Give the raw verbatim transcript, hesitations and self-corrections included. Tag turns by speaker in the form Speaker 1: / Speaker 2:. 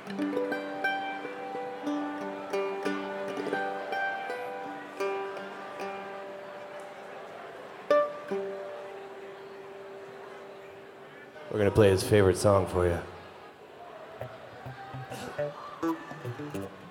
Speaker 1: We're gonna play his favorite song for you.